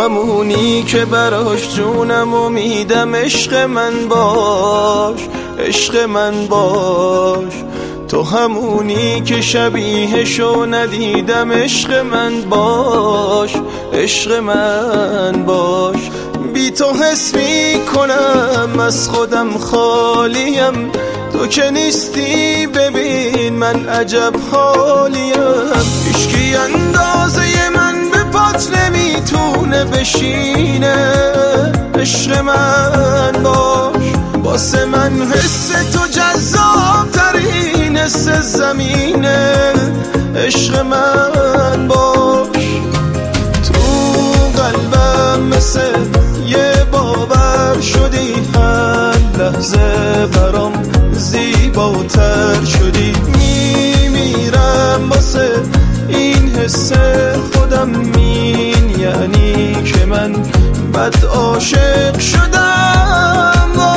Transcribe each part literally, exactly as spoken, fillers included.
همونی که براش جونم و میدم، عشق من باش، عشق من باش. تو همونی که شبیهشو ندیدم، عشق من باش، عشق من باش. بی تو حس می کنم از خودم خالیم، تو که نیستی ببین من عجب حالیم. هیچکی اندازه من به پات نمیتونه بشینه، عشق من باش. واسه من حس تو جذاب ترین حس زمینه، عشق من باش. تو قلبم مثل یه باور شدی، هر لحظه برام زیباتر شدی. میمیرم واسه این حس خودم، مین یعنی که من بد عاشق شدم.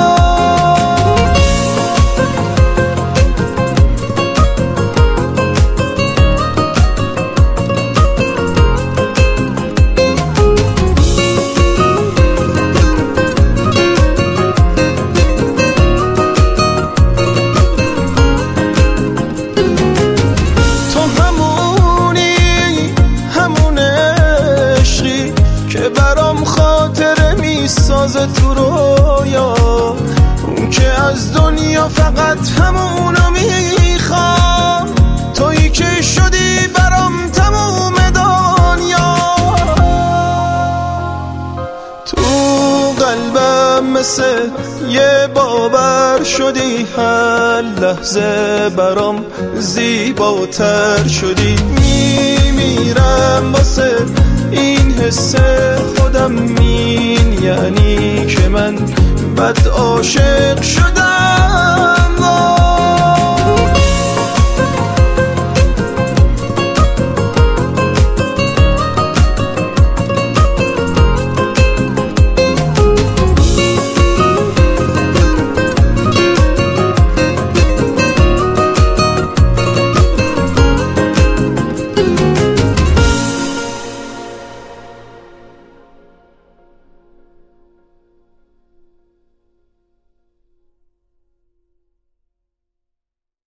برام خاطره میسازه تو رویا، اون که از دنیا فقط همونو میخوام. تویی که شدی برام تموم دنیا. تو قلبم مثل یه باور شدی، هر لحظه برام زیباتر شدی. میمیرم واسه این حس خودم، مین یعنی که من بد عاشق شدم.